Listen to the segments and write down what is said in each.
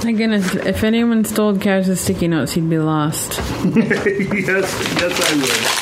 Again, if anyone stole Cash's sticky notes, he'd be lost. Yes, I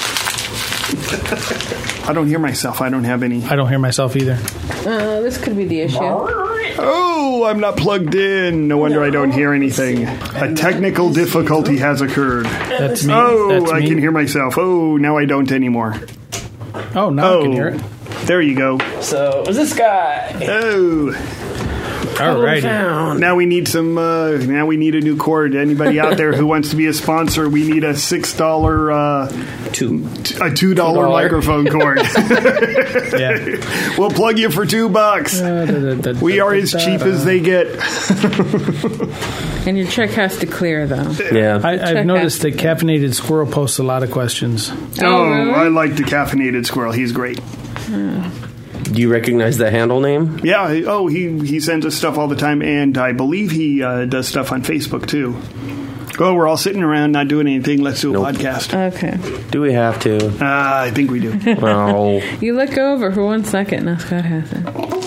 would. I don't hear myself. I don't have any. I don't hear myself either. This could be the issue. Oh, I'm not plugged in. No wonder I don't hear anything. A technical difficulty has occurred. That's me. Oh, That's I me. can hear myself. Oh, now I don't anymore. Oh, now I can hear it. There you go. So, it was this guy. Oh. Alrighty. Now we need some. Now we need a new cord. Anybody out there who wants to be a sponsor, we need a $6, $2 microphone cord. Yeah. We'll plug you for $2. We are as cheap as they get. And your check has to clear, though. Yeah. I've noticed that Caffeinated Squirrel posts a lot of questions. Oh, really? I like the Caffeinated Squirrel. He's great. Do you recognize the handle name? Yeah. Oh, he sends us stuff all the time, and I believe he does stuff on Facebook too. Oh, we're all sitting around not doing anything. Let's do a podcast. Okay. Do we have to? I think we do. Oh. You look over for 1 second. Now Scott has it.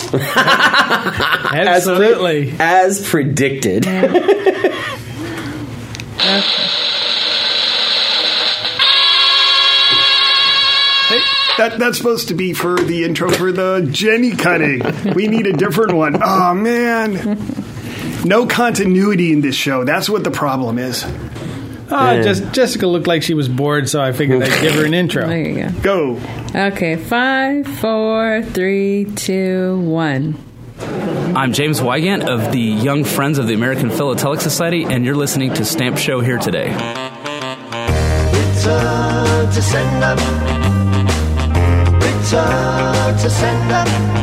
Absolutely. As predicted. Okay. That's supposed to be for the intro for the Jenny cutting. We need a different one. Oh, man. No continuity in this show. That's what the problem is. Jessica looked like she was bored, so I figured I'd give her an intro. There you go. Go. Okay. 5, 4, 3, 2, 1. I'm James Wygant of the Young Friends of the American Philatelic Society, and you're listening to Stamp Show Here Today. Return to sender. Return to sender.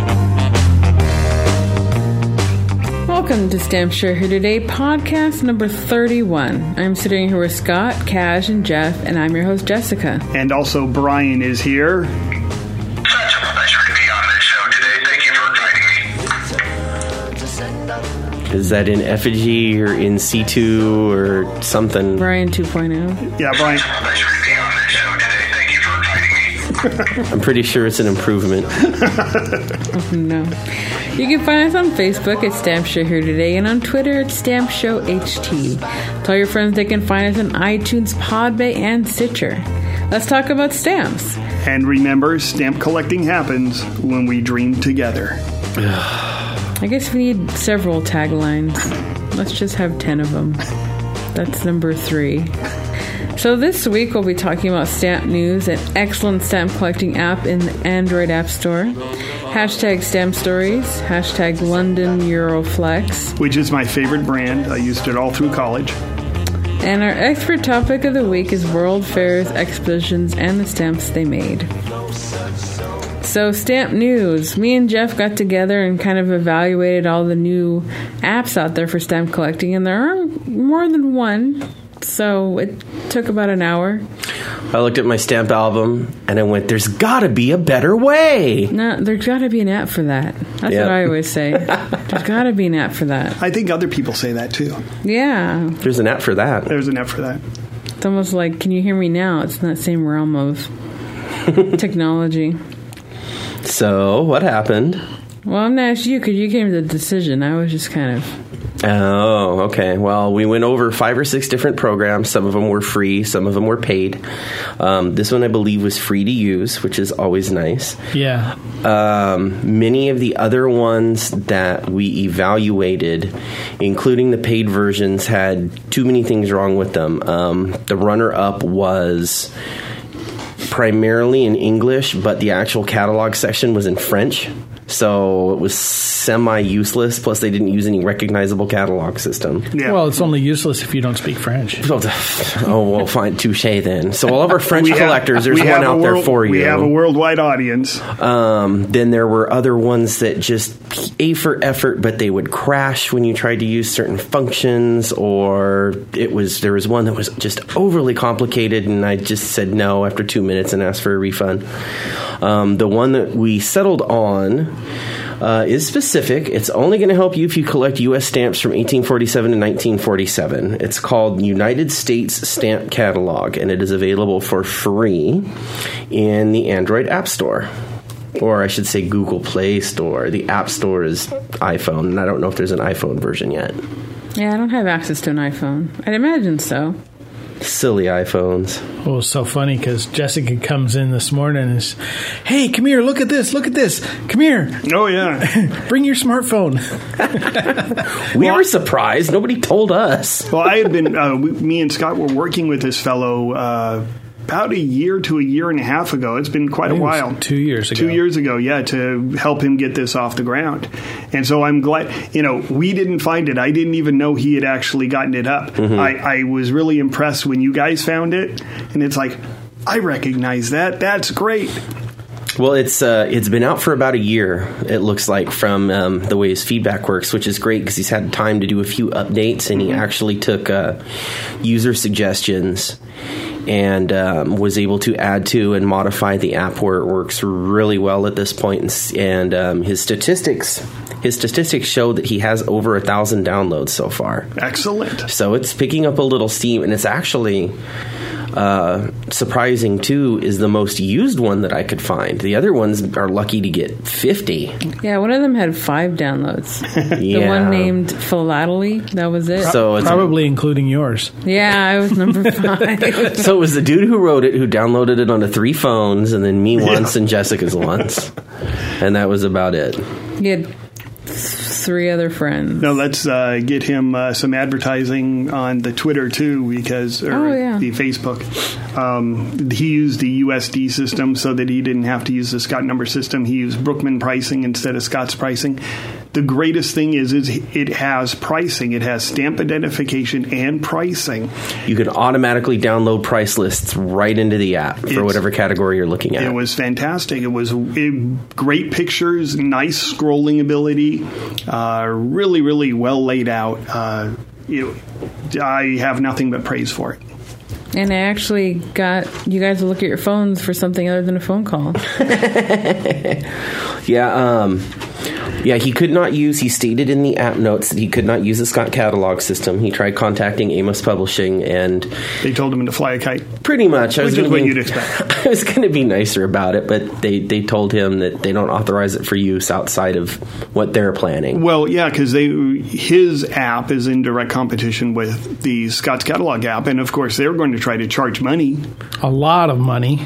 Welcome to Stamp Show Here Today, podcast number 31. I'm sitting here with Scott, Cash, and Jeff, and I'm your host, Jessica. And also Brian is here. Such a pleasure to be on this show today. Thank you for inviting me. Is that in effigy or in situ or something? Brian 2.0. Yeah, Brian. Such a pleasure to be on this show today. Thank you for inviting me. I'm pretty sure it's an improvement. No. You can find us on Facebook at Stamp Show Here Today and on Twitter at Stamp Show HT. Tell your friends they can find us on iTunes, Podbay, and Stitcher. Let's talk about stamps. And remember, stamp collecting happens when we dream together. I guess we need several taglines. Let's just have 10 of them. That's number 3. So this week we'll be talking about Stamp News, an excellent stamp collecting app in the Android App Store. Hashtag Stamp Stories. Hashtag London Euroflex. Which is my favorite brand. I used it all through college. And our expert topic of the week is World Fairs, expositions, and the stamps they made. So, Stamp News. Me and Jeff got together and kind of evaluated all the new apps out there for stamp collecting, and there are more than one. So, it took about an hour. I looked at my stamp album and I went, there's got to be a better way. No, there's got to be an app for that. That's what I always say. There's got to be an app for that. I think other people say that too. Yeah. There's an app for that. There's an app for that. It's almost like, can you hear me now? It's in that same realm of technology. So, what happened? Well, I'm going to ask you because you came to the decision. I was just kind of... Oh, okay. Well, we went over 5 or 6 different programs. Some of them were free. Some of them were paid. This one, I believe, was free to use, which is always nice. Yeah. Many of the other ones that we evaluated, including the paid versions, had too many things wrong with them. The runner-up was primarily in English, but the actual catalog section was in French. So it was semi-useless, plus they didn't use any recognizable catalog system. Yeah. Well, it's only useless if you don't speak French. Oh, well, fine, touche then. So all of our French collectors, there's one out there for you. We have a worldwide audience. Then there were other ones that just A for effort, but they would crash when you tried to use certain functions, or there was one that was just overly complicated, and I just said no after 2 minutes and asked for a refund. The one that we settled on is specific. It's only going to help you if you collect U.S. stamps from 1847 to 1947. It's called United States Stamp Catalog, and it is available for free in the Android App Store. Or I should say Google Play Store. The App Store is iPhone, and I don't know if there's an iPhone version yet. Yeah, I don't have access to an iPhone. I'd imagine so. Silly iPhones. Oh, it's so funny because Jessica comes in this morning and is, hey, come here, look at this, come here, Oh, yeah. bring your smartphone. We were surprised. Nobody told us. Well, I had been, me and Scott were working with this fellow about a year to a year and a half ago. It's been quite a while. 2 years ago. 2 years ago, yeah, to help him get this off the ground. And so I'm glad, we didn't find it. I didn't even know he had actually gotten it up. Mm-hmm. I was really impressed when you guys found it. And it's like, I recognize that. That's great. Well, it's been out for about a year, it looks like, from the way his feedback works, which is great because he's had time to do a few updates, and he actually took user suggestions and was able to add to and modify the app where it works really well at this point. And his statistics show that he has over 1,000 downloads so far. Excellent. So it's picking up a little steam, and it's actually surprising too is the most used one that I could find. The other ones are lucky to get 50. Yeah, one of them had 5 downloads. Yeah. The one named Philately, that was it. So it's Probably including yours. Yeah, I was number 5. So it was the dude who wrote it who downloaded it onto 3 phones, and then me once and Jessica's once. And that was about it. He had 3 other friends. No, let's get him some advertising on the Twitter too, the Facebook. He used the USD system so that he didn't have to use the Scott number system. He used Brookman pricing instead of Scott's pricing. The greatest thing is it has pricing. It has stamp identification and pricing. You can automatically download price lists right into the app for whatever category you're looking at. It was fantastic. It was great pictures, nice scrolling ability, really, really well laid out. I have nothing but praise for it. And I actually got you guys to look at your phones for something other than a phone call. Yeah, he could not use, he stated in the app notes that he could not use the Scott catalog system. He tried contacting Amos Publishing, and they told him to fly a kite. Pretty much. Which is what you'd expect. I was going to be nicer about it, but they told him that they don't authorize it for use outside of what they're planning. Well, yeah, because his app is in direct competition with the Scott's catalog app, and of course they're going to try to charge money. A lot of money.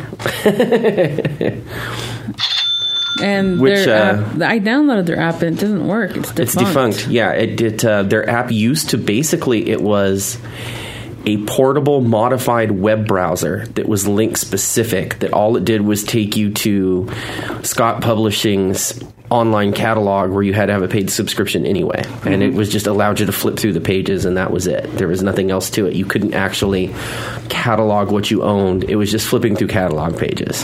And their app, I downloaded their app and it doesn't work. It's defunct. It's defunct. Yeah, their app used to basically, it was a portable modified web browser that was link specific, that all it did was take you to Scott Publishing's online catalog where you had to have a paid subscription anyway. Mm-hmm. And it was just allowed you to flip through the pages, and that was it. There was nothing else to it. You couldn't actually catalog what you owned. It was just flipping through catalog pages.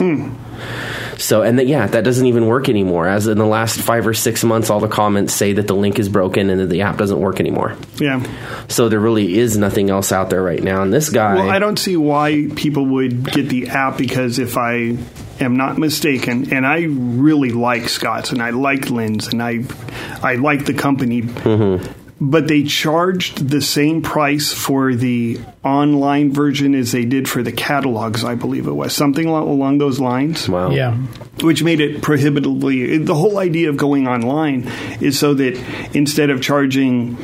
So, and that doesn't even work anymore. As in the last 5 or 6 months, all the comments say that the link is broken and that the app doesn't work anymore. Yeah. So there really is nothing else out there right now. And this guy... Well, I don't see why people would get the app, because if I am not mistaken, and I really like Scott's, and I like Lynn's, and I like the company... Mm-hmm. But they charged the same price for the online version as they did for the catalogs, I believe it was. Something along those lines. Wow. Yeah. Which made it prohibitively... The whole idea of going online is so that instead of charging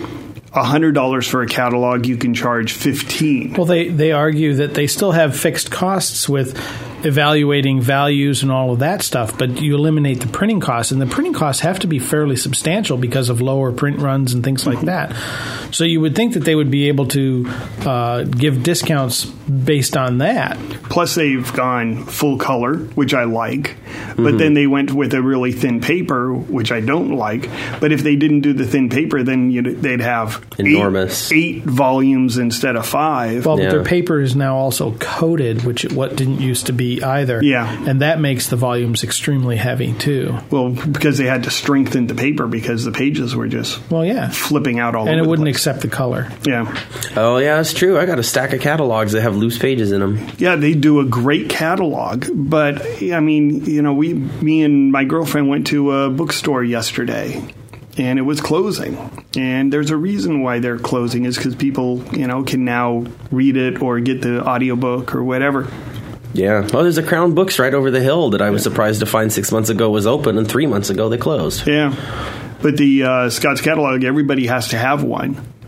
$100 for a catalog, you can charge $15. Well, they argue that they still have fixed costs with evaluating values and all of that stuff, but you eliminate the printing costs, and the printing costs have to be fairly substantial because of lower print runs and things like that. So you would think that they would be able to give discounts based on that. Plus, they've gone full color, which I like, but then they went with a really thin paper, which I don't like. But if they didn't do the thin paper, then they'd have enormous 8 volumes instead of 5. Well, but their paper is now also coated, what didn't used to be either. Yeah. And that makes the volumes extremely heavy, too. Well, because they had to strengthen the paper because the pages were just flipping out all over the place. And it wouldn't accept the color. Yeah. Oh, yeah, that's true. I got a stack of catalogs that have loose pages in them. Yeah, they do a great catalog. But, I mean, me and my girlfriend went to a bookstore yesterday, and it was closing. And there's a reason why they're closing, is because people, can now read it or get the audiobook or whatever. Yeah. Oh, there's a Crown Books right over the hill that I was surprised to find 6 months ago was open, and 3 months ago they closed. Yeah. But the Scott's catalog, everybody has to have one.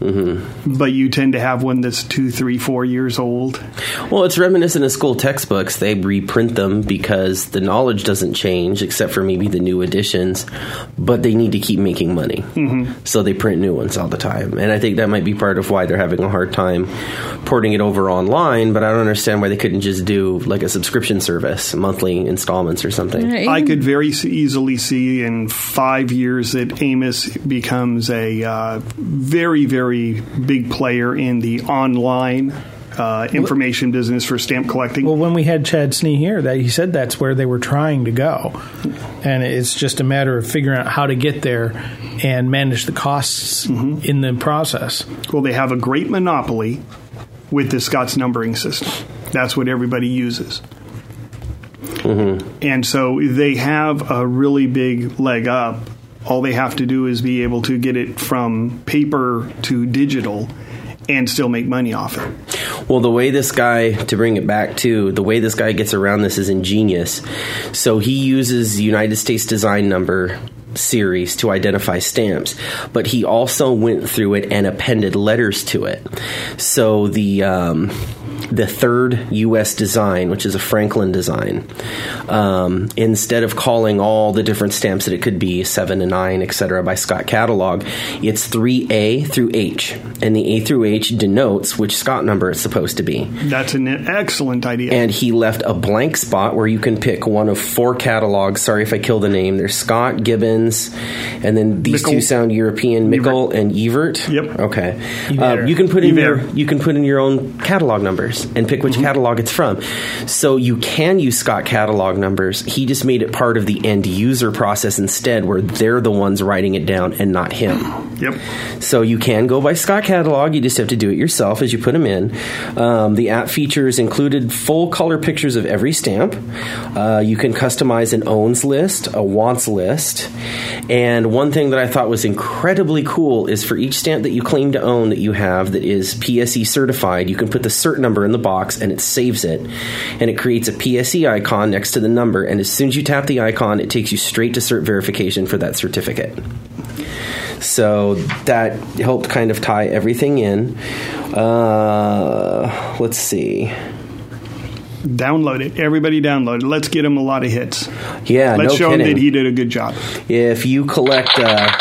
But you tend to have one that's 2, 3, 4 years old. Well, it's reminiscent of school textbooks. They reprint them because the knowledge doesn't change, except for maybe the new editions, but they need to keep making money. So they print new ones all the time. And I think that might be part of why they're having a hard time porting it over online, but I don't understand why they couldn't just do like a subscription service, monthly installments or something. I could very easily see in 5 years that Amos becomes a very, very big player in the online information business for stamp collecting. Well, when we had Chad Snee here, he said that's where they were trying to go. And it's just a matter of figuring out how to get there and manage the costs in the process. Well, they have a great monopoly with the Scott's numbering system. That's what everybody uses. And so they have a really big leg up. All they have to do is be able to get it from paper to digital and still make money off it. Well, the way this guy, to bring it back to, the way this guy gets around this is ingenious. So he uses United States Design Number series to identify stamps, but he also went through it and appended letters to it. So the third U.S. design, which is a Franklin design, instead of calling all the different stamps that it could be, 7 to 9, etc., by Scott Catalog, it's 3A through H. And the A through H denotes which Scott number it's supposed to be. That's an excellent idea. And he left a blank spot where you can pick one of 4 catalogs. Sorry if I kill the name. There's Scott, Gibbons, and then these Mickle. two sound European, Mickle and Evert. Yep. Okay. You can put in your own catalog numbers and pick which catalog it's from. So you can use Scott catalog numbers. He just made it part of the end user process instead, where they're the ones writing it down and not him. Yep. So you can go by Scott catalog. You just have to do it yourself as you put them in. The app features included full color pictures of every stamp. You can customize an owns list, a wants list. And one thing that I thought was incredibly cool is for each stamp that you claim to own that you have that is PSE certified, you can put the cert number in the box and it saves it. And it creates a PSE icon next to the number. And as soon as you tap the icon, it takes you straight to cert verification for that certificate. So that helped kind of tie everything in. Let's see. Download it. Everybody download it. Let's get him a lot of hits. Yeah, Let's show kidding. him that he did a good job. If you collect... That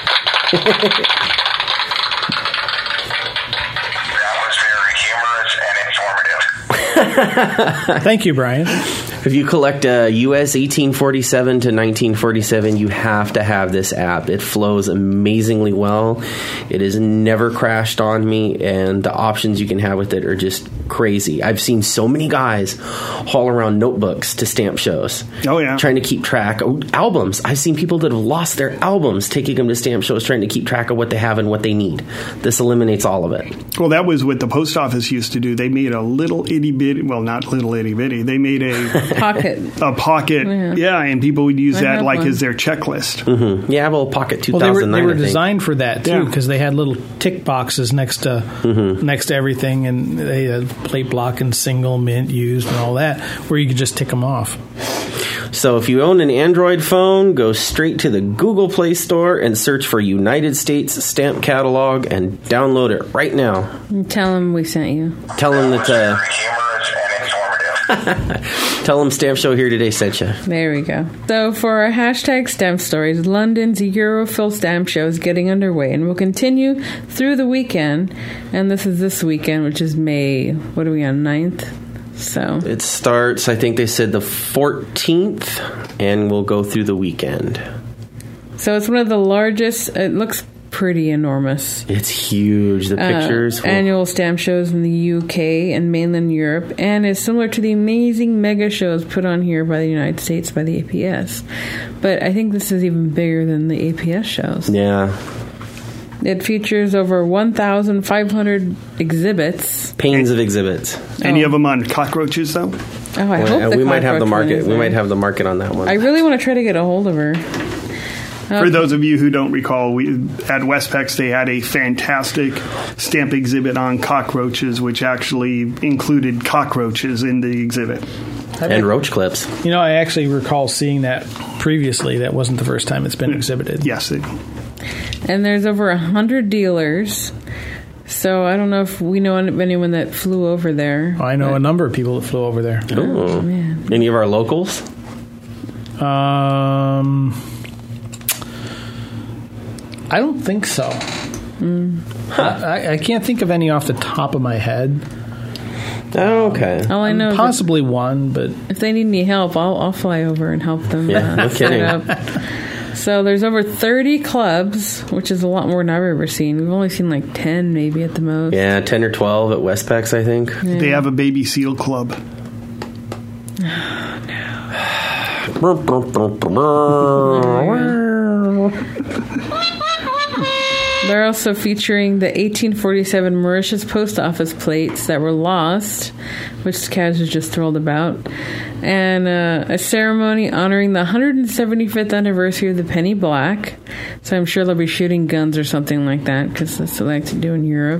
was very humorous and informative. Thank you, Brian. If you collect US 1847 to 1947, you have to have this app. It flows amazingly well. It has never crashed on me, and the options you can have with it are just crazy. I've seen so many guys haul around notebooks to stamp shows. Oh, yeah. Trying to keep track. Albums. I've seen people that have lost their albums taking them to stamp shows trying to keep track of what they have and what they need. This eliminates all of it. Well, that was what the post office used to do. They made a little itty-bitty, well, not little itty-bitty. They made a pocket. Yeah, and people would use that like as their checklist. Mm-hmm. Yeah, well, Pocket 2009. Well, they were designed for that too, because they had little tick boxes next to everything, and they had plate block and single, mint, used, and all that, where you could just tick them off. So if you own an Android phone, go straight to the Google Play Store and search for United States Stamp Catalog and download it right now. Tell them we sent you. Tell them that. Very humorous and informative. Tell them Stamp Show Here Today sent you. There we go. So for our hashtag stamp stories, London's Eurofill Stamp Show is getting underway and will continue through the weekend. And this is this weekend, which is May, what are we on, 9th? So it starts, I think they said the 14th, and will go through the weekend. So it's one of the largest, it looks pretty enormous. It's huge. The pictures. Annual stamp shows in the UK and mainland Europe, and is similar to the amazing mega shows put on here by the United States by the APS. But I think this is even bigger than the APS shows. Yeah. It features over 1,500 exhibits. Panes of exhibits. Any of them on cockroaches, though? Oh, I hope the we might have the cockroach market. one is We there. might have the market on that one. I really want to try to get a hold of her. For those of you who don't recall, at Westpex they had a fantastic stamp exhibit on cockroaches, which actually included cockroaches in the exhibit. And roach clips. You know, I actually recall seeing that previously. That wasn't the first time it's been exhibited. Yes. And there's over 100 dealers. So I don't know if we know of anyone that flew over there. I know a number of people that flew over there. Oh, man. Any of our locals? I don't think so. I can't think of any off the top of my head. Oh, okay. All I know is Possibly one, but if they need any help, I'll fly over and help them. Yeah, no set kidding. up. So there's over 30 clubs, which is a lot more than I've ever seen. We've only seen like 10 maybe at the most. Yeah, 10 or 12 at Westpex, I think. They have a baby seal club. They're also featuring the 1847 Mauritius post office plates that were lost, which Kaz was just thrilled about, and a ceremony honoring the 175th anniversary of the penny black. So I'm sure they'll be shooting guns or something like that, because that's what they like to do in Europe.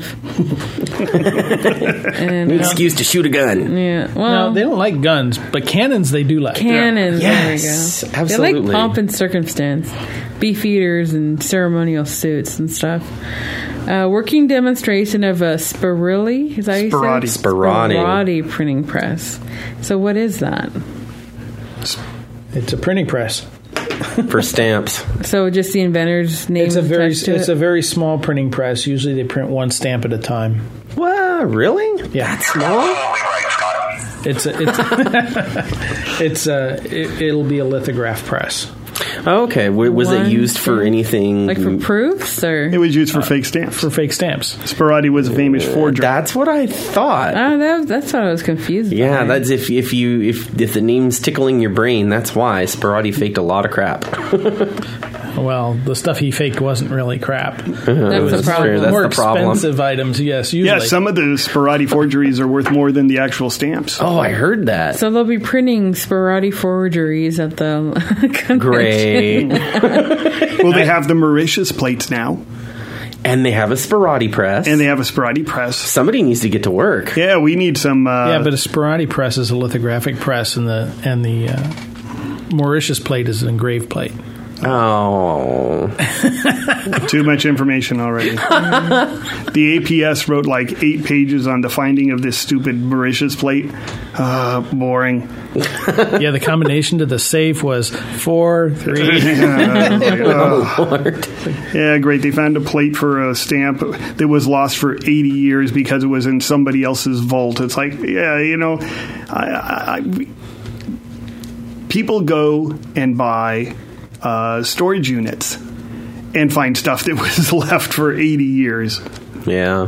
And, An excuse to shoot a gun. yeah, well, no, they don't like guns, but cannons they do like. cannons. Yes, There we go. absolutely. They like pomp and circumstance, beefeaters and ceremonial suits and stuff. Working demonstration of a Spirelli. Is that how you say it? Sperati. Sperati printing press. So what is that? It's a printing press. For stamps. So just the inventor's name It's a very attached to it's it? a very small printing press. Usually they print one stamp at a time. Wow, really? Yeah. That's small? Absolutely right, Scott. It'll be a lithograph press. Okay. Was it One used for stamp? anything? Like for proofs or? It was used for fake stamps. For fake stamps. Sperati was a famous forger. That's what I thought. That's what I was confused Yeah, by. that's if the name's tickling your brain, that's why Sperati faked a lot of crap. Well, the stuff he faked wasn't really crap. That's the problem. That's More the problem. expensive items, yes. Usually. Yeah, some of the Sperati forgeries are worth more than the actual stamps. Oh, I heard that. So they'll be printing Sperati forgeries at the convention. Great. Well, they have the Mauritius plates now, And they have a Sperati press. and they have a Sperati press. Somebody needs to get to work. Yeah, we need some. Yeah, but a Sperati press is a lithographic press, and the Mauritius plate is an engraved plate. Oh. Too much information already. The APS wrote like 8 pages on the finding of this stupid Mauritius plate. Boring. Yeah, the combination to the safe was 4, 3. Lord. Yeah, great. They found a plate for a stamp that was lost for 80 years because it was in somebody else's vault. It's like, yeah, you know, people go and buy storage units and find stuff that was left for 80 years. Yeah.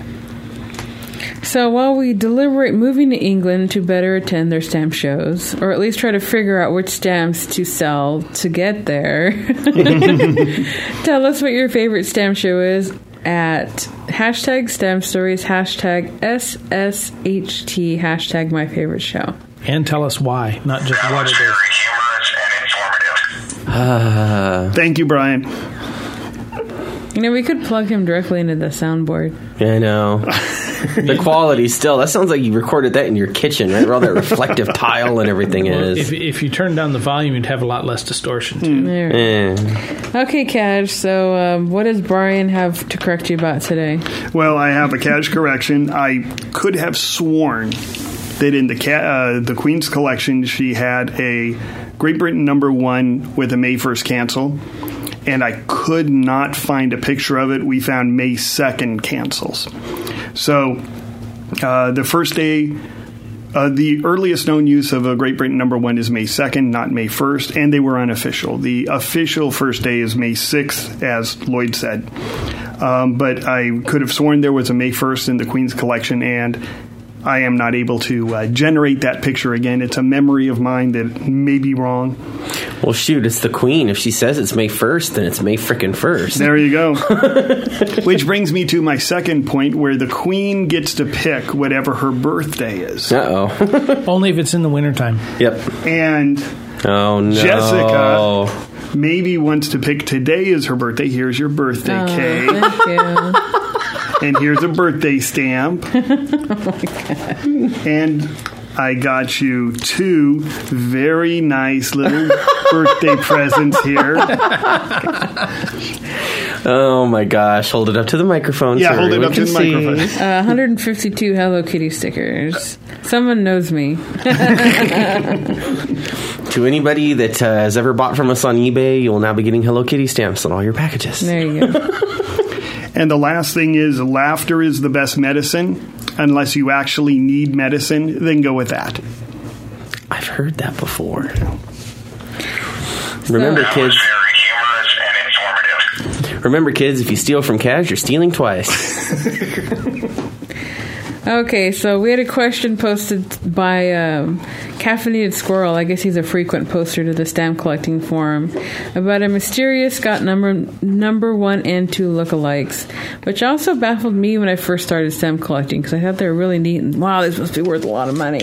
So while we deliberate moving to England to better attend their stamp shows, or at least try to figure out which stamps to sell to get there, tell us what your favorite stamp show is at hashtag stamp stories, hashtag SSHT, hashtag my favorite show. And tell us why, not just what it is. Very humorous and informative. Thank you, Brian. You know, we could plug him directly into the soundboard. Yeah, I know. The quality still, that sounds like you recorded that in your kitchen, right? Where all that reflective tile and everything is. If you turn down the volume, you'd have a lot less distortion, too. There. Eh. Okay, Cash, so what does Brian have to correct you about today? Well, I have a cash correction. I could have sworn that in the Queen's collection, she had a Great Britain #1 with a May 1st cancel, and I could not find a picture of it. We found May 2nd cancels. So the first day, the earliest known use of a Great Britain #1 is May 2nd, not May 1st, and they were unofficial. The official first day is May 6th, as Lloyd said. But I could have sworn there was a May 1st in the Queen's collection, and I am not able to generate that picture again. It's a memory of mine that may be wrong. Well, shoot, it's the Queen. If she says it's May 1st, then it's May frickin' 1st. There you go. Which brings me to my second point, where the Queen gets to pick whatever her birthday is. Uh-oh. Only if it's in the wintertime. Yep. And Oh, no. Jessica maybe wants to pick today is her birthday. Here's your birthday cake. Thank you. And here's a birthday stamp. And I got you 2 very nice little birthday presents here. Oh my gosh! Hold it up to the microphone. Yeah, so hold it everyone up to can the see. microphone. 152 Hello Kitty stickers. Someone knows me. To anybody that has ever bought from us on eBay, you will now be getting Hello Kitty stamps on all your packages. There you go. And the last thing is, laughter is the best medicine. Unless you actually need medicine, then go with that. I've heard that before. Remember, That kids. was very humorous and informative. Remember, kids. If you steal from Kaz, you're stealing twice. Okay, so we had a question posted by Caffeinated Squirrel. I guess he's a frequent poster to the stamp collecting forum about a mysterious Scott number 1 and 2 lookalikes, which also baffled me when I first started stamp collecting because I thought they were really neat and wow, this must be worth a lot of money.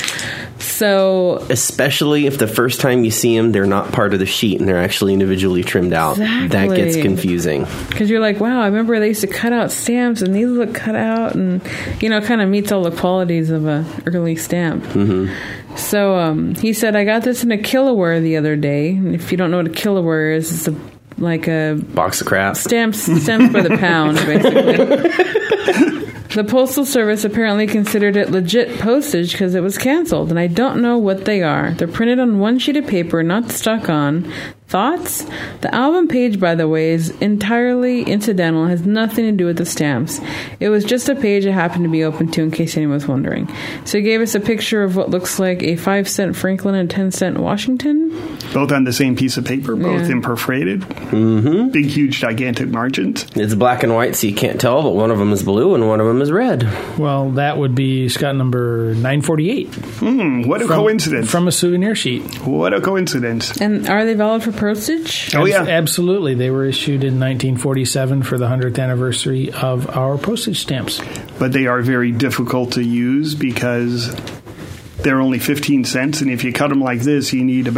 So, Especially if the first time you see them, they're not part of the sheet and they're actually individually trimmed out. That gets Exactly. confusing. because you're like, wow, I remember they used to cut out stamps and these look cut out and, you know, kind of meets all the qualities of a early stamp. Mm-hmm. So he said, I got this in a Kilaware the other day. And if you don't know what a Kilaware is, it's like a Box of crap. stamps by the pound, basically. The Postal Service apparently considered it legit postage because it was canceled, and I don't know what they are. They're printed on one sheet of paper, not stuck on. Thoughts? The album page, by the way, is entirely incidental, has nothing to do with the stamps. It was just a page I happened to be open to in case anyone was wondering. So he gave us a picture of what looks like a 5-cent Franklin and 10-cent Washington. Both on the same piece of paper, both Yeah. imperforated. Mm-hmm. Big, huge, gigantic margins. It's black and white, so you can't tell, but one of them is blue and one of them is red. Well, that would be Scott number 948. What a coincidence. From a souvenir sheet. What a coincidence. And are they valid for postage? Oh, yeah. Absolutely. They were issued in 1947 for the 100th anniversary of our postage stamps. But they are very difficult to use because they're only 15 cents, and if you cut them like this, you need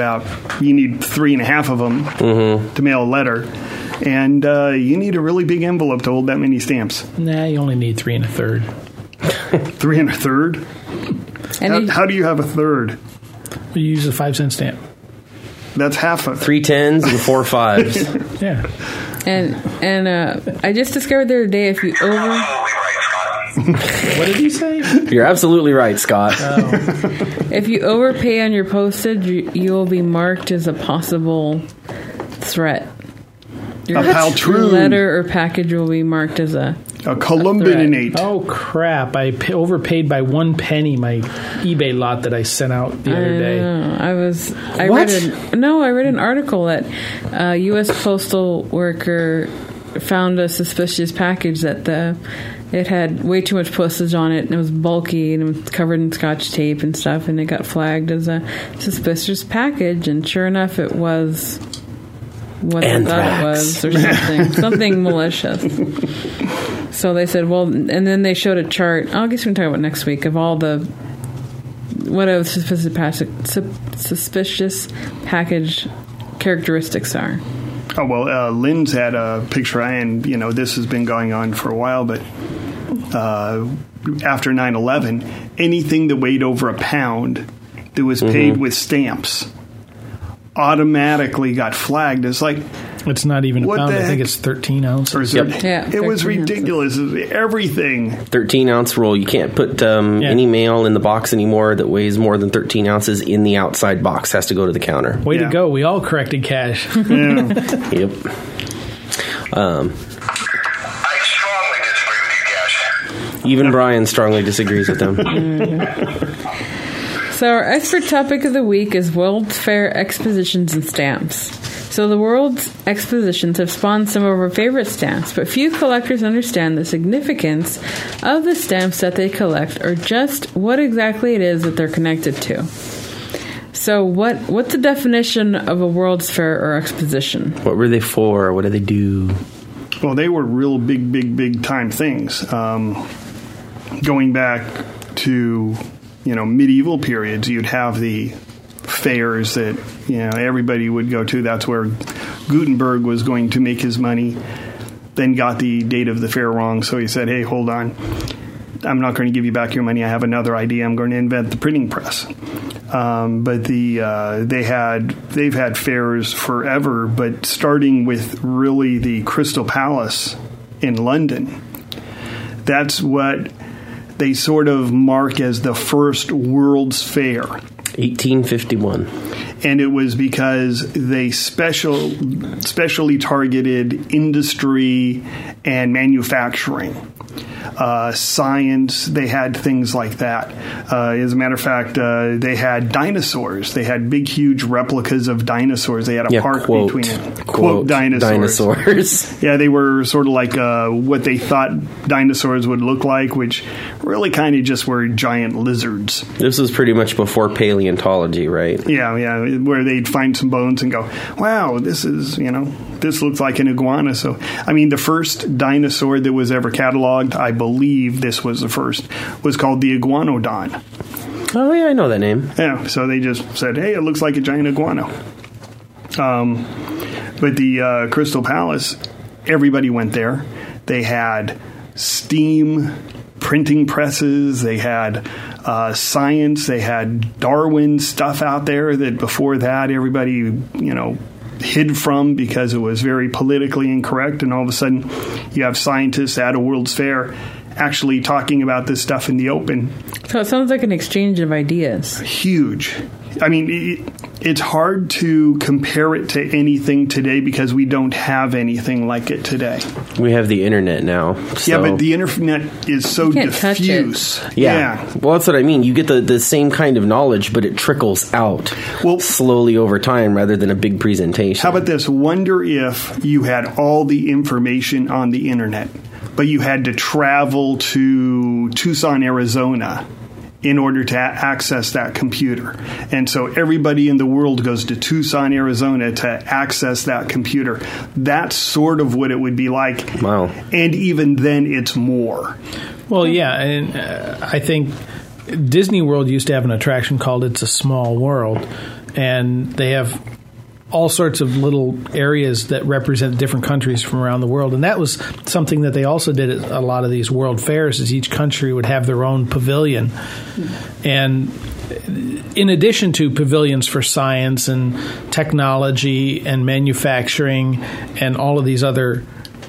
3.5 of them to mail a letter, and you need a really big envelope to hold that many stamps. Nah, you only need 3 1/3. 3 1/3. And How do you have a third? You use a 5-cent stamp. That's half a 3 10s and 4 5s. Yeah. And I just discovered the other day if you over Absolutely right, Scott. What did he say? You're absolutely right, Scott. if you overpay on your postage, you'll be marked as a possible threat. Your paltroon. letter or package will be marked as a Columbininate. Oh, crap. I overpaid by 1 penny my eBay lot that I sent out the other day. I What? read an article that a U.S. postal worker found a suspicious package that it had way too much postage on it and it was bulky and it was covered in Scotch tape and stuff, and it got flagged as a suspicious package, and sure enough it was what they thought it was, or something malicious. So they said, well, and then they showed a chart. I guess we can talk about next week of all the what a suspicious package characteristics are. Oh, well, Lynn's had a picture, and, this has been going on for a while, but after 9/11, anything that weighed over a pound that was paid with stamps automatically got flagged. It's like, It's not even a What pound. the I think heck? it's 13 ounces. Yep. Yeah, it was 13 ounces. ridiculous. Everything. 13-ounce rule. You can't put any mail in the box anymore that weighs more than 13 ounces in the outside box. Has to go to the counter. Way Yeah. to go. We all corrected Cash. Yeah. Yep. I strongly disagree with you, Cash. Even Brian strongly disagrees with them. So our expert topic of the week is World's Fair expositions and stamps. So the World's expositions have spawned some of our favorite stamps, but few collectors understand the significance of the stamps that they collect or just what exactly it is that they're connected to. So what's the definition of a World's Fair or exposition? What were they for? What do they do? Well, they were real big time things. Going back to, medieval periods, you'd have the fairs that, everybody would go to. That's where Gutenberg was going to make his money. Then got the date of the fair wrong, so he said, hey, hold on. I'm not going to give you back your money. I have another idea. I'm going to invent the printing press. But they've had fairs forever, but starting with really the Crystal Palace in London, that's what they sort of mark as the first World's Fair. 1851. And it was because they specially targeted industry and manufacturing. Science, they had things like that. As a matter of fact, they had dinosaurs. They had big, huge replicas of dinosaurs. They had a park between them. Quote dinosaurs. Yeah, they were sort of like what they thought dinosaurs would look like, which really kind of just were giant lizards. This was pretty much before paleontology, right? Yeah, where they'd find some bones and go, wow, this looks like an iguana. So, I mean, the first dinosaur that was ever cataloged, I believe this was the first, was called the iguanodon. Oh, yeah, I know that name. Yeah, so they just said, hey, it looks like a giant iguana. But the Crystal Palace, everybody went there. They had steam printing presses. They had science. They had Darwin stuff out there that before that everybody, hid from because it was very politically incorrect. And all of a sudden you have scientists at a World's Fair actually talking about this stuff in the open. So it sounds like an exchange of ideas. Huge. I mean, it's hard to compare it to anything today because we don't have anything like it today. We have the internet now. So. Yeah, but the internet is so diffuse. Yeah. Well, that's what I mean. You get the same kind of knowledge, but it trickles out slowly over time rather than a big presentation. How about this? Wonder if you had all the information on the internet, but you had to travel to Tucson, Arizona in order to access that computer. And so everybody in the world goes to Tucson, Arizona to access that computer. That's sort of what it would be like. Wow. And even then, it's more. Well, yeah, and I think Disney World used to have an attraction called It's a Small World, and they have all sorts of little areas that represent different countries from around the world. And that was something that they also did at a lot of these world fairs, is each country would have their own pavilion. And in addition to pavilions for science and technology and manufacturing and all of these other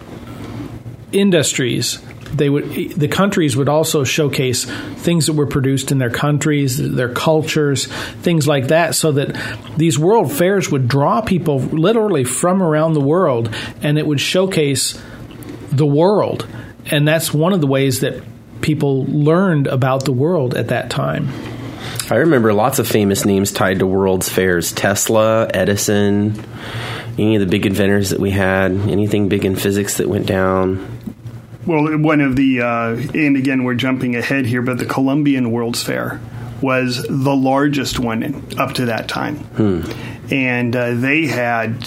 industries, the countries would also showcase things that were produced in their countries, their cultures, things like that, so that these world fairs would draw people literally from around the world, and it would showcase the world. And that's one of the ways that people learned about the world at that time. I remember lots of famous names tied to World's Fairs. Tesla, Edison, any of the big inventors that we had, anything big in physics that went down. Well, one of the, and again, we're jumping ahead here, but the Colombian World's Fair was the largest one up to that time. And they had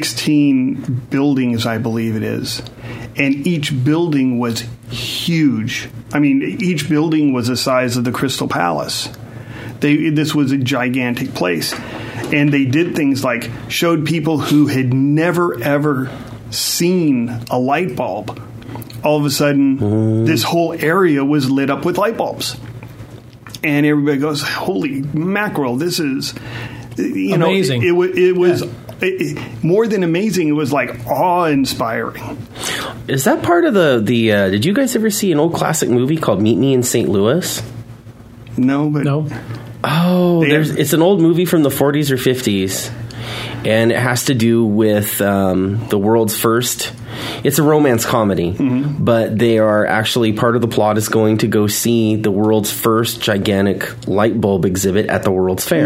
16 buildings, I believe it is. And each building was huge. I mean, each building was the size of the Crystal Palace. This was a gigantic place. And they did things like showed people who had never, ever seen a light bulb. All of a sudden, this whole area was lit up with light bulbs. And everybody goes, holy mackerel, this is, amazing. It was more than amazing. It was like awe-inspiring. Is that part of the did you guys ever see an old classic movie called Meet Me in St. Louis? No, but... No. Oh, it's an old movie from the 40s or 50s. And it has to do with the world's first... It's a romance comedy, but they are actually, part of the plot is going to go see the world's first gigantic light bulb exhibit at the World's Fair.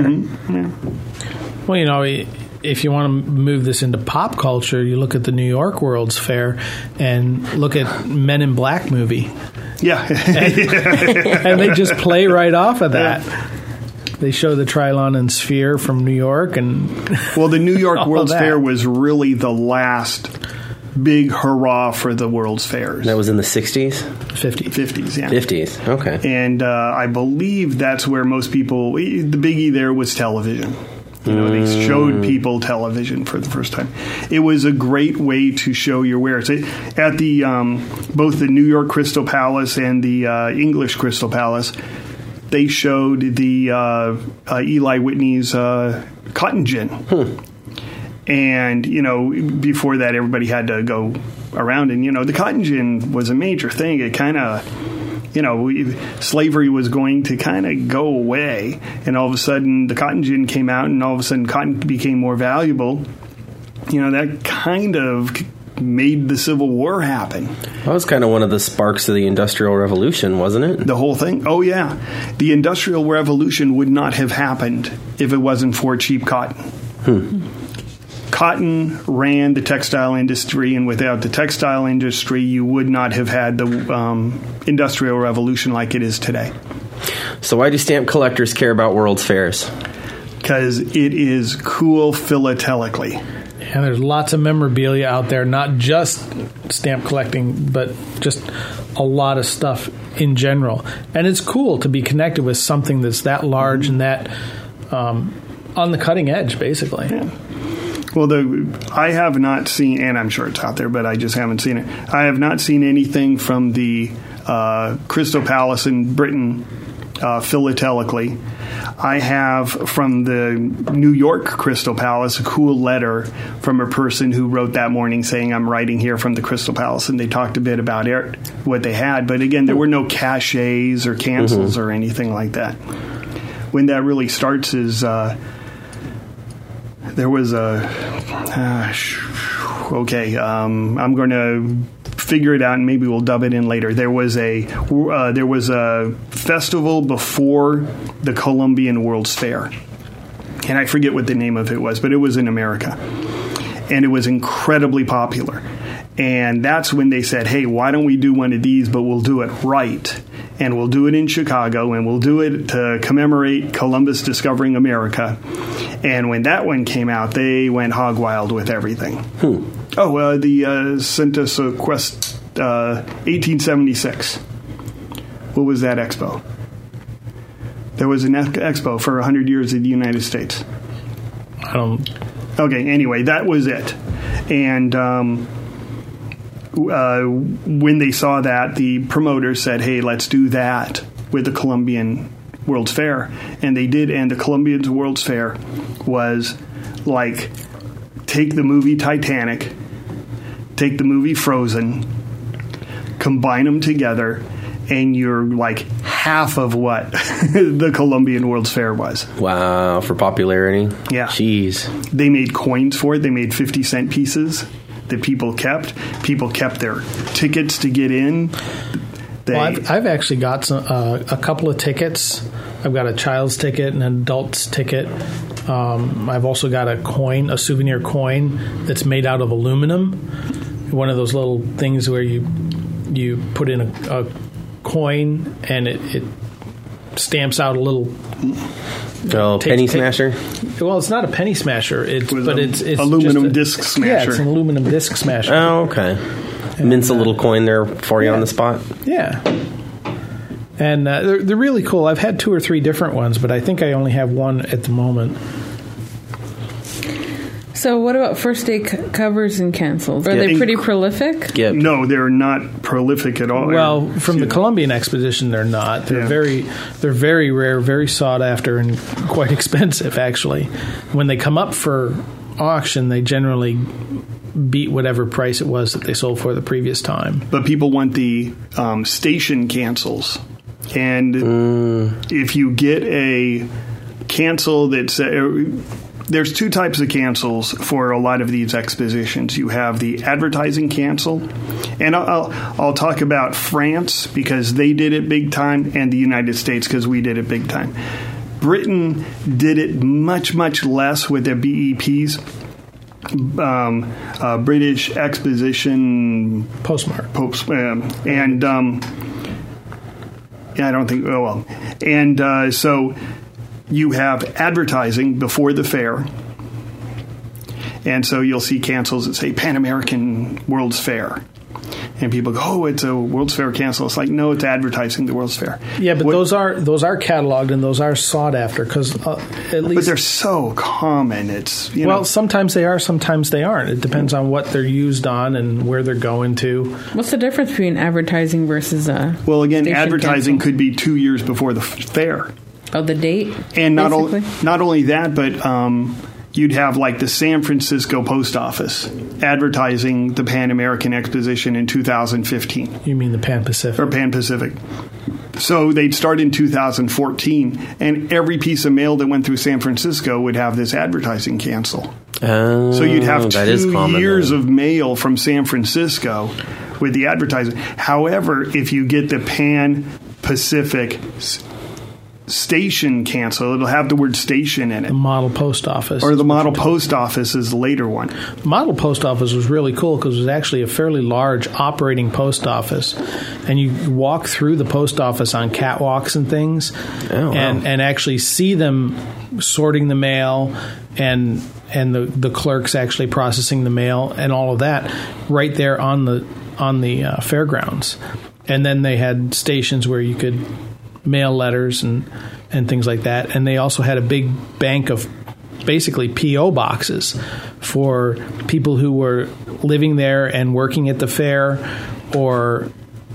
Well, if you want to move this into pop culture, you look at the New York World's Fair and look at Men in Black movie. Yeah. And they just play right off of that. Yeah. They show the Trilon and Sphere from New York. Well, the New York World's Fair was really the last big hurrah for the World's Fairs. That was in the 60s? 50s, yeah. 50s, okay. And I believe that's where most people... The biggie there was television. They showed people television for the first time. It was a great way to show your wares. At the both the New York Crystal Palace and the English Crystal Palace, they showed the Eli Whitney's cotton gin. And, before that, everybody had to go around. And, the cotton gin was a major thing. It kind of... slavery was going to kind of go away, and all of a sudden the cotton gin came out, and all of a sudden cotton became more valuable. That kind of made the Civil War happen. That was kind of one of the sparks of the Industrial Revolution, wasn't it? The whole thing? Oh, yeah. The Industrial Revolution would not have happened if it wasn't for cheap cotton. Cotton ran the textile industry, and without the textile industry, you would not have had the Industrial Revolution like it is today. So why do stamp collectors care about World's Fairs? Because it is cool philatelically. And there's lots of memorabilia out there, not just stamp collecting, but just a lot of stuff in general. And it's cool to be connected with something that's that large and that on the cutting edge, basically. Yeah. Well, I have not seen, and I'm sure it's out there, but I just haven't seen it. I have not seen anything from the Crystal Palace in Britain philatelically. I have from the New York Crystal Palace a cool letter from a person who wrote that morning saying, I'm writing here from the Crystal Palace, and they talked a bit about what they had. But again, there were no caches or cancels or anything like that. When that really starts is... there was I'm going to figure it out, and maybe we'll dub it in later. There was a festival before the Columbian World's Fair, and I forget what the name of it was, but it was in America, and it was incredibly popular. And that's when they said, hey, why don't we do one of these, but we'll do it right. And we'll do it in Chicago, and we'll do it to commemorate Columbus discovering America. And when that one came out, they went hog wild with everything. The Centus Quest 1876. What was that expo? There was an expo for 100 years in the United States. Okay, anyway, that was it. And... when they saw that, the promoters said, hey, let's do that with the Columbian World's Fair. And they did, and the Columbian World's Fair was like, take the movie Titanic, take the movie Frozen, combine them together, and you're like half of what the Columbian World's Fair was. Wow, for popularity? Yeah. Jeez. They made coins for it. They made 50-cent pieces that people kept. People kept their tickets to get in. I've actually got a couple of tickets. I've got a child's ticket and an adult's ticket. I've also got a souvenir coin that's made out of aluminum. One of those little things where you put in a coin and it stamps out a little... penny smasher? Well, it's not a penny smasher. It's aluminum disc smasher. Yeah, it's an aluminum disc smasher. Oh, okay. Mince a little coin there for you on the spot. Yeah. And they're really cool. I've had 2 or 3 different ones, but I think I only have one at the moment. So what about first day covers and cancels? Are they pretty prolific? Yep. No, they're not prolific at all. Well, from the Columbian Expedition, they're not. They're very rare, very sought after, and quite expensive, actually. When they come up for auction, they generally beat whatever price it was that they sold for the previous time. But people want the station cancels. And if you get a cancel that's... there's 2 types of cancels for a lot of these expositions. You have the advertising cancel, and I'll talk about France because they did it big time, and the United States because we did it big time. Britain did it much, much less with their BEPs. British Exposition Postmark. I don't think... Oh, well. And so... You have advertising before the fair, and so you'll see cancels that say Pan American World's Fair. And people go, oh, it's a World's Fair cancel. It's like, no, it's advertising the World's Fair. Yeah, but those are cataloged and those are sought after because at least. But they're so common. It's well, sometimes they are, sometimes they aren't. It depends on what they're used on and where they're going to. What's the difference between advertising versus well, again, station advertising cancel? could be 2 years before the fair. Oh, the date? And not basically? only that, but you'd have like the San Francisco Post Office advertising the Pan American Exposition in 2015. You mean the Pan Pacific? Or Pan Pacific. So they'd start in 2014, and every piece of mail that went through San Francisco would have this advertising cancel. So you'd have 2 years of mail from San Francisco with the advertising. However, if you get the Pan Pacific station cancel, it'll have the word station in it. The model post office. Or the model post office is the later one. The model post office was really cool because it was actually a fairly large operating post office. And you walk through the post office on catwalks and things and actually see them sorting the mail and the clerks actually processing the mail and all of that right there on the fairgrounds. And then they had stations where you could mail letters and things like that. And they also had a big bank of basically P.O. boxes for people who were living there and working at the fair or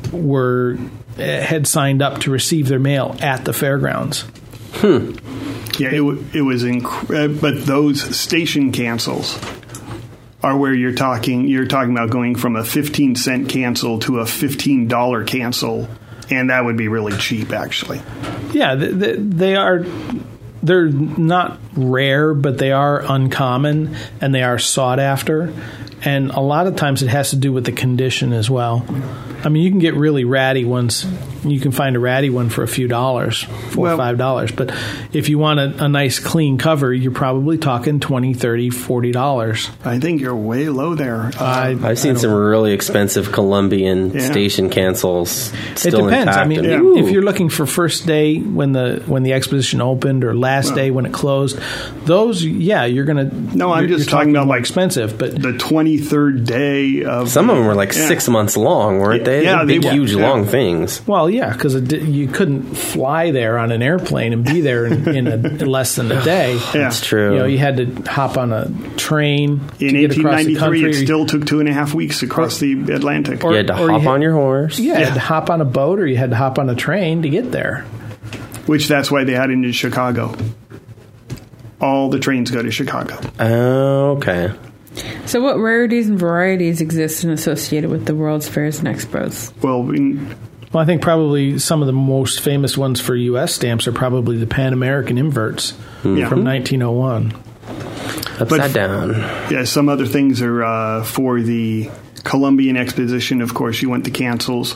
had signed up to receive their mail at the fairgrounds. Yeah, it was but those station cancels are where you're talking about going from a 15-cent cancel to a $15 cancel. And that would be really cheap, actually. Yeah, they're not rare, but they are uncommon, and they are sought after. And a lot of times it has to do with the condition as well. I mean, you can get really ratty ones. You can find a ratty one for a few dollars, $4 or $5. But if you want a nice clean cover, you're probably talking $20, $30, $40. I think you're way low there. I've seen some really expensive Colombian station cancels. Still it depends. Intact. I mean, if you're looking for first day when the exposition opened or last day when it closed, those you're gonna. No, I'm just talking about more like expensive, but the 23rd day of some of them were like 6 months long, weren't they? Yeah, big, they were. huge, long things. Well, yeah, because you couldn't fly there on an airplane and be there in less than a day. Yeah. That's true. You know, you had to hop on a train. In 1893, it still took 2.5 weeks to cross the Atlantic. You had to hop on your horse. Yeah, you had to hop on a boat or you had to hop on a train to get there. Which that's why they had it in Chicago. All the trains go to Chicago. Oh, okay. So what rarities and varieties exist and associated with the World's Fairs and Expos? Well, I think probably some of the most famous ones for U.S. stamps are probably the Pan American inverts from 1901. Upside down. Yeah, some other things are for the Columbian Exposition. Of course, you want the cancels.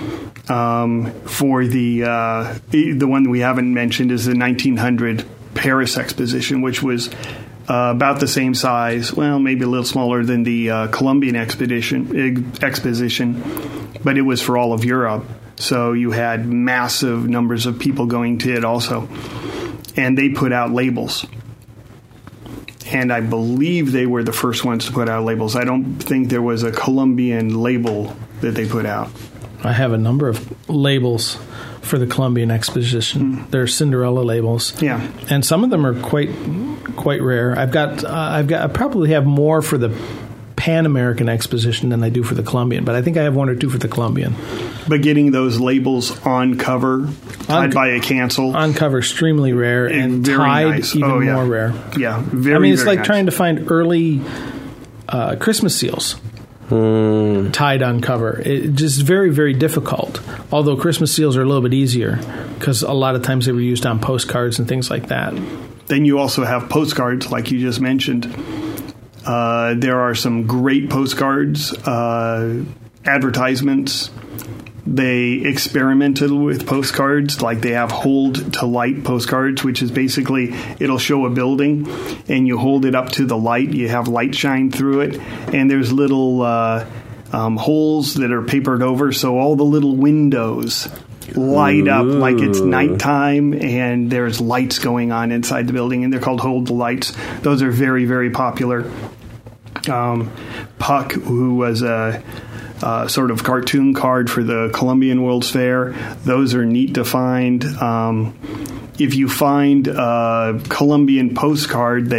For the one we haven't mentioned is the 1900 Paris Exposition, which was about the same size, well, maybe a little smaller than the Columbian Exposition, but it was for all of Europe. So you had massive numbers of people going to it also. And they put out labels. And I believe they were the first ones to put out labels. I don't think there was a Columbian label that they put out. I have a number of labels for the Columbian Exposition. They're Cinderella labels. Yeah. And some of them are quite rare. I probably have more for the Pan American Exposition than I do for the Columbian, but I think I have one or two for the Columbian. But getting those labels on cover, tied by a cancel. On cover, extremely rare, and tied nice. even more rare. Yeah, very, I mean, it's very like trying to find early Christmas seals. Tied on cover. It's just very, very difficult. Although Christmas seals are a little bit easier because a lot of times they were used on postcards and things like that. Then you also have postcards, like you just mentioned. There are some great postcards, advertisements. They experimented with postcards, like they have hold to light postcards, which is basically it'll show a building and you hold it up to the light. You have light shine through it, and there's little holes that are papered over, so all the little windows light up like it's nighttime, and there's lights going on inside the building, and they're called hold the lights. Those are very, very popular. Puck, who was a sort of cartoon card for the Columbian World's Fair. Those are neat to find. If you find a Columbian postcard,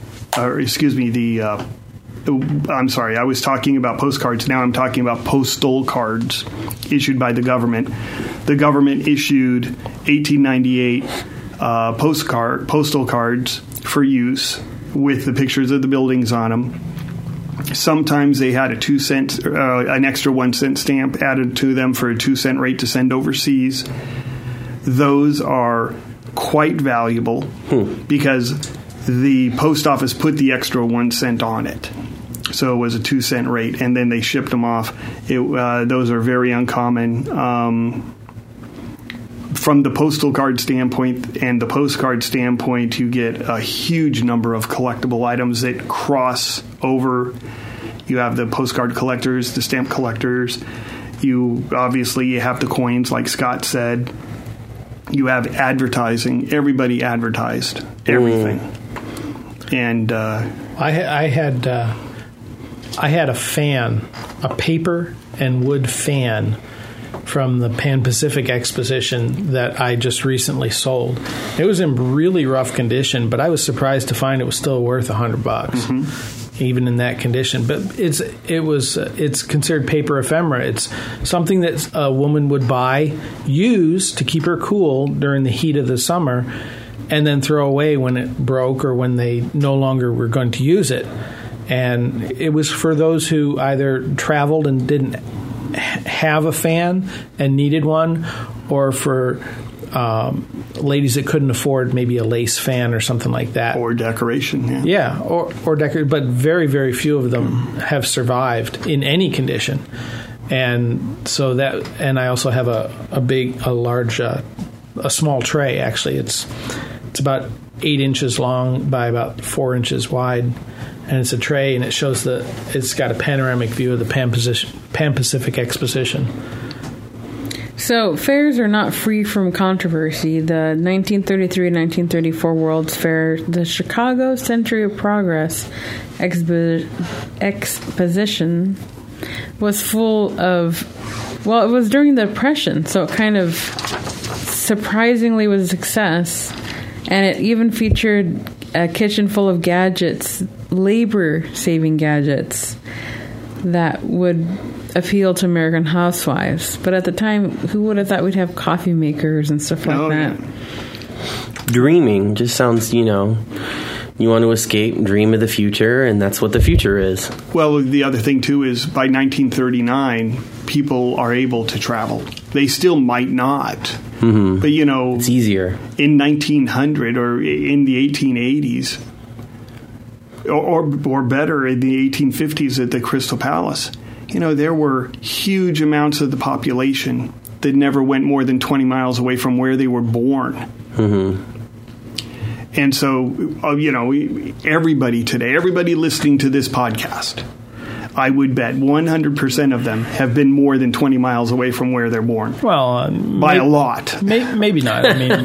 I'm sorry, I was talking about postcards. Now I'm talking about postal cards issued by the government. The government issued 1898 postal cards for use with the pictures of the buildings on them. Sometimes they had a 2 cent, an extra 1 cent stamp added to them for a 2 cent rate to send overseas. Those are quite valuable because the post office put the extra 1 cent on it. So it was a 2 cent rate, and then they shipped them off. Those are very uncommon. From the postal card standpoint and the postcard standpoint, you get a huge number of collectible items that cross over. You have the postcard collectors, the stamp collectors. You have the coins, like Scott said. You have advertising. Everybody advertised everything. And I had a fan, a paper and wood fan from the Pan Pacific Exposition that I just recently sold. It was in really rough condition, but I was surprised to find it was still worth $100, even in that condition. But it's considered paper ephemera. It's something that a woman would use to keep her cool during the heat of the summer, and then throw away when it broke or when they no longer were going to use it. And it was for those who either traveled and didn't have a fan and needed one, or for ladies that couldn't afford maybe a lace fan or something like that. Or decoration, yeah. Or decoration, but very, very few of them have survived in any condition. And so and I also have a small tray, actually. It's about 8 inches long by about 4 inches wide. And it's a tray, and it's got a panoramic view of the Pan Pacific Exposition. So fairs are not free from controversy. The 1933 and 1934 World's Fair, the Chicago Century of Progress exposition, was full of, it was during the Depression, so it kind of surprisingly was a success. And it even featured a kitchen full of gadgets, labor-saving gadgets that would appeal to American housewives. But at the time, who would have thought we'd have coffee makers and stuff like that? Yeah. Dreaming just sounds, you want to escape, dream of the future, and that's what the future is. Well, the other thing, too, is by 1939, people are able to travel. They still might not. Mm-hmm. But, it's easier. In 1900 or in the 1880s, or better, in the 1850s at the Crystal Palace, there were huge amounts of the population that never went more than 20 miles away from where they were born. Mm-hmm. And so, everybody today, everybody listening to this podcast, I would bet 100% of them have been more than 20 miles away from where they're born. Well, by a lot. Maybe not. I mean,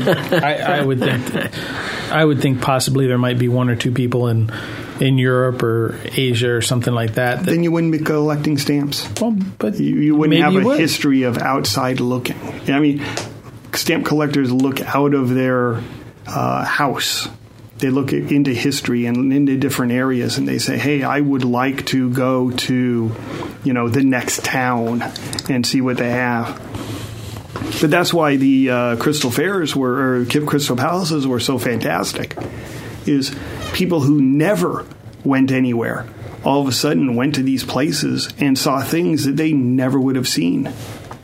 I would think possibly there might be one or two people in Europe or Asia or something like that. Then you wouldn't be collecting stamps. Well, but you wouldn't have a history of outside looking. I mean, stamp collectors look out of their house. They look into history and into different areas, and they say, hey, I would like to go to, the next town and see what they have. But that's why the Crystal Palaces were so fantastic, is people who never went anywhere all of a sudden went to these places and saw things that they never would have seen.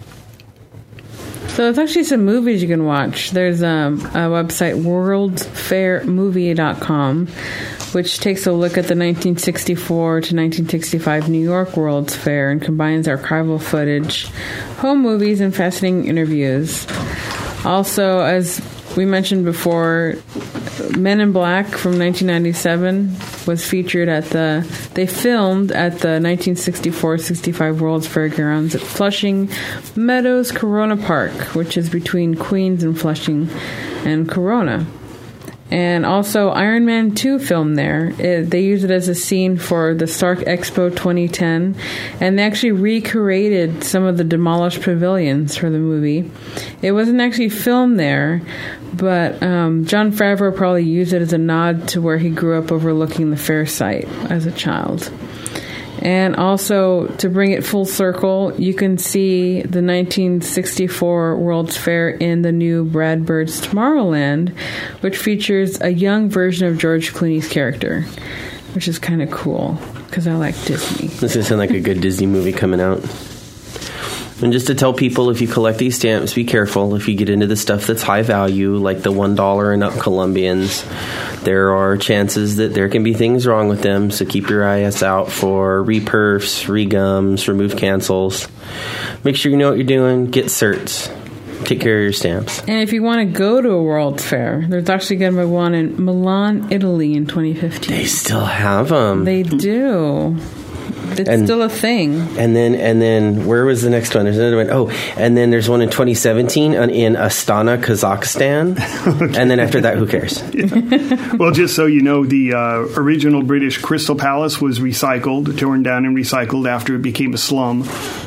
So there's actually some movies you can watch. There's a website, worldfairmovie.com, which takes a look at the 1964 to 1965 New York World's Fair and combines archival footage, home movies, and fascinating interviews. Also, as we mentioned before, Men in Black from 1997 was featured they filmed at the 1964-65 World's Fairgrounds at Flushing Meadows Corona Park, which is between Queens and Flushing and Corona. And also, Iron Man 2 filmed there. They used it as a scene for the Stark Expo 2010, and they actually recreated some of the demolished pavilions for the movie. It wasn't actually filmed there, but Jon Favreau probably used it as a nod to where he grew up overlooking the fair site as a child. And also, to bring it full circle, you can see the 1964 World's Fair in the new Brad Bird's Tomorrowland, which features a young version of George Clooney's character, which is kind of cool, because I like Disney. This would sound like a good Disney movie coming out. And just to tell people, if you collect these stamps, be careful. If you get into the stuff that's high value, like the $1 and up Columbians, there are chances that there can be things wrong with them. So keep your eyes out for reperfs, regums, remove cancels. Make sure you know what you're doing. Get certs. Take care of your stamps. And if you want to go to a World's Fair, there's actually going to be one in Milan, Italy in 2015. They still have them. They do. It's still a thing. And then where was the next one? There's another one. Oh, and then there's one in 2017 in Astana, Kazakhstan. Okay. And then after that, who cares? Yeah. Well, just so you know, the original British Crystal Palace was recycled, torn down and recycled after it became a slum.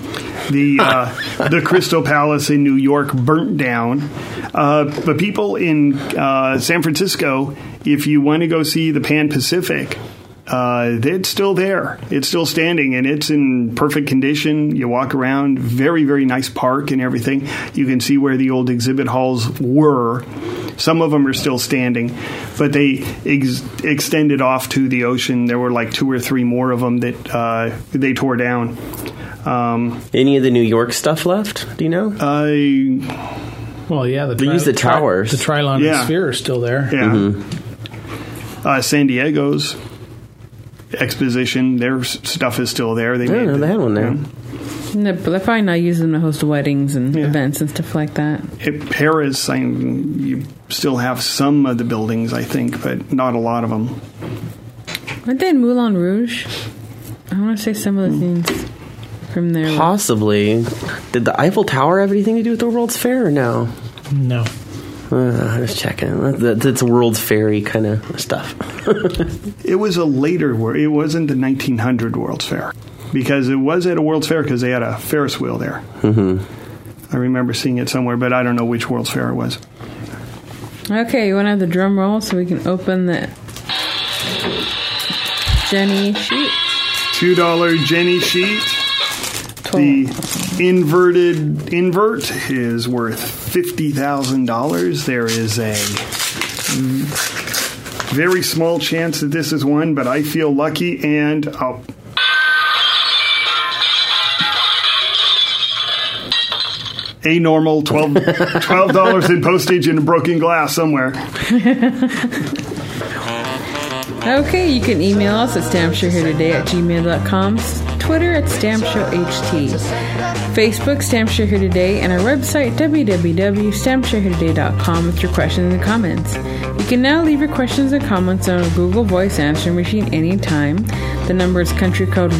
The Crystal Palace in New York burnt down. But people in San Francisco, if you want to go see the Pan Pacific, it's still there. It's still standing, and it's in perfect condition. You walk around, very, very nice park and everything. You can see where the old exhibit halls were. Some of them are still standing, but they extended off to the ocean. There were like 2 or 3 more of them that they tore down. Any of the New York stuff left? Do you know? Well, yeah. They use the towers. The Trilon and Sphere are still there. Yeah. Mm-hmm. San Diego's exposition, their stuff is still there. They had one there. No, but they're probably not using them to host weddings and events and stuff like that. At Paris, you still have some of the buildings, I think, but not a lot of them. Aren't they in Moulin Rouge? I want to say some of the scenes from there. Possibly. Did the Eiffel Tower have anything to do with the World's Fair or no? No. I was checking. That's World's Fair-y kind of stuff. It was a later, it wasn't the 1900 World's Fair. Because it was at a World's Fair because they had a Ferris wheel there. Mm-hmm. I remember seeing it somewhere, but I don't know which World's Fair it was. Okay, you want to have the drum roll so we can open the Jenny sheet? $2 Jenny sheet. The invert is worth $50,000. There is a very small chance that this is one, but I feel lucky, and a normal $12 in postage and a broken glass somewhere. Okay, you can email us at stampshoreheretoday@gmail.com, Twitter at stampshowht, Facebook Stamp Show Here Today, and our website www.stampshoreheretoday.com with your questions and comments. You can now leave your questions and comments on a Google Voice answering machine anytime. The number is country code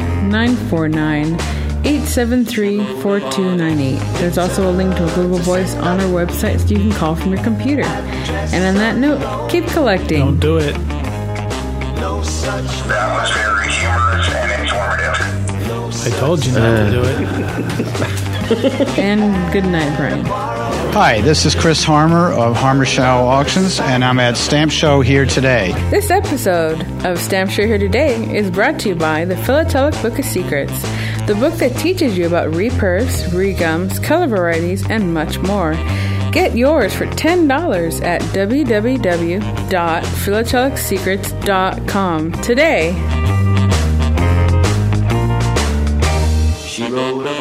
1-949-873-4298. There's also a link to a Google Voice on our website so you can call from your computer. And on that note, keep collecting. Don't do it. That was very humorous and informative. I told you not to do it. And good night, Brian. Hi, this is Chris Harmer of Harmer Shaw Auctions, and I'm at Stamp Show Here Today. This episode of Stamp Show Here Today is brought to you by the Philatelic Book of Secrets, the book that teaches you about reperfs, regums, color varieties, and much more. Get yours for $10 at www.philatelicsecrets.com today. She wrote